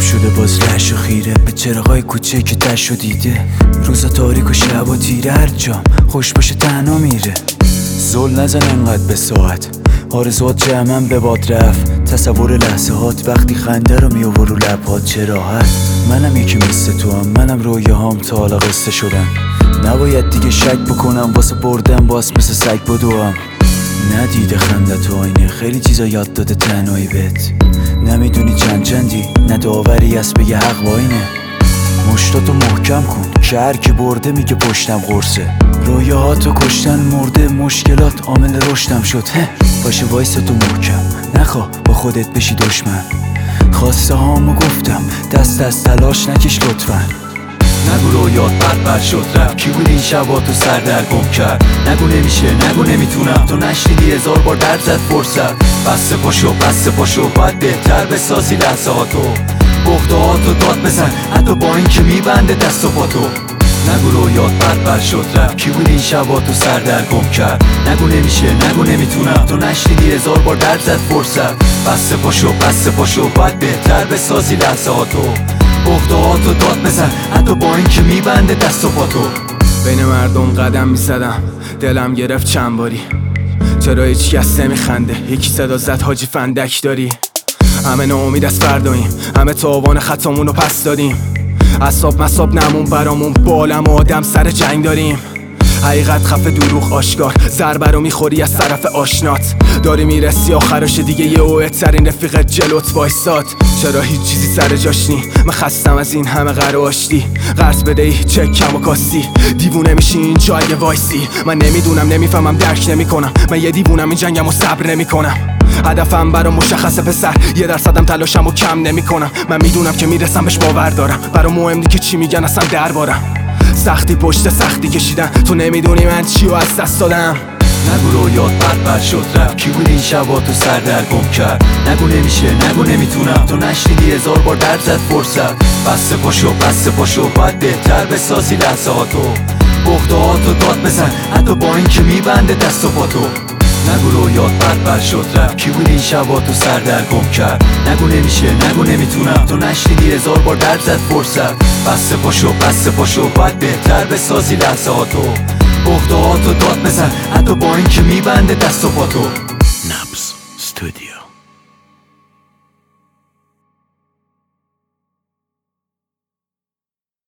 شده باز رش و خیره به چراغای کوچه که دشت و دیده. روزا تاریک و شب و تیره، هر جام خوش باشه تنها میره. زل نزن انقدر به ساعت، آرزوات جمعم به باد رفت. تصور لحظه هات وقتی خنده رو میآور رو لبات، چه راحت. منم یکی مثل تو هم، منم رویاهام تا حالا قصه شدن. نباید دیگه شک بکنم واسه بردم، باز مثل سگ بدوم. ندیده خنده تو آینه، خیلی چیزا یاد داده تنهایی بهت. نمیدونی چندی، نه داوری است بگه حق با اینه. مشتاتو محکم کن که هر کی برده میگه پشتم قرصه. رویاهاتو کشتن مرده، مشکلات عامل رشدم شد. باشه وایسا تو محکم، نخوا با خودت بشی دشمن. خواسته هامو گفتم، دست از تلاش نکش لطفا. نگو رویات بد شد رفت، کی بود این شبا تو سر در گم کرد. نگو نمیشه، نگو نمیتونم، تو نشنیدی 1000 بار درد زد فرصت. بسته پاشو باید بهتر بسازی لحظه هاتو. بخته هاتو داد بزن حتی با این که میبنده دست و پاتو. نگو رویات بد شد رفت، کی بود این شبا تو سر در گم کرد. نگو نمیشه، نگو نمیتونم، تو نشنیدی 1000 بار درد زد فرصت. بسته پاشو باید بهتر بسازی لحظه هاتو. بخته هاتو داد بزن حتی با این که میبنده دست و پاتو. بین مردم قدم میزدم، دلم گرفت چند باری. چرا هیچ کس نمیخنده، یکی صدا زد حاجی فندک داری. همه ناامید از فرداییم، همه تاوان خطامونو پس دادیم. اصاب مصاب نمون برامون، بالم و آدم سر جنگ داریم. حقیقت خفه دروغ آشکار، ضربه رو میخوری از طرف آشنات. داری میرسی آخرش دیگه، یه اوهترین رفیقت جلوت وایساد. چرا هیچ چیزی سر جاش نی، من خستم از این همه قراشتی. قرض بدهی چکم و کاستی، دیوونه میشی اینجا اگه وایسی. من نمیدونم، نمیفهمم، درک نمیکنم، من یه دیوونم این جنگم و صبر نمیکنم. هدفم برام مشخصه پسر، 1% تلاشم و کم نمیکنم. من میدونم که میرسم بهش، باور دارم، برام مهم نی که چی میگن اصلا دربارم. سختی پشت سختی کشیدن، تو نمیدونی من چیو از دست دادم. نگو رویات بد شد رفت، کی بود این شبا تو سر در گم کرد. نگو نمیشه، نگو نمیتونم، تو نشنیدی 1000 بار درد زد فرصت. بسته پاشو باید بهتر بسازی لحظه هاتو. بخته هاتو داد بزن حتی با این که میبنده دست و پاتو. نگو رویات بد شد رفت، کی بود این شبا تو سر در گم کرد. نگو نمیشه، نگو نمیتونم، تو نشنیدی 1000 بار درد زد فرصت. بسته پاشو باید بهتر بسازی لحظه هاتو. بخته هاتو داد بزن حتی با این که میبنده دست و پاتو. نبض استودیو.